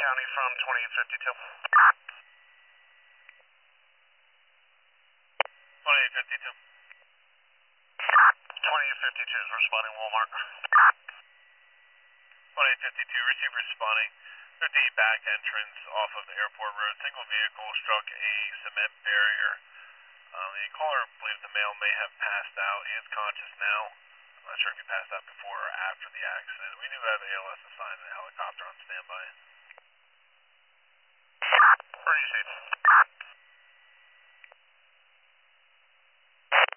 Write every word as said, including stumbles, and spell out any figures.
County from twenty-eight fifty-two. twenty-eight fifty-two. twenty-eight fifty-two is responding Walmart. twenty-eight fifty-two, receive responding. Through the back entrance off of Airport Road, single vehicle struck a cement barrier. Um, the caller believes the male may have passed out. He is conscious now. I'm not sure if he passed out before or after the accident. We do have A L S assigned and a helicopter on standby. Where are you, Steve?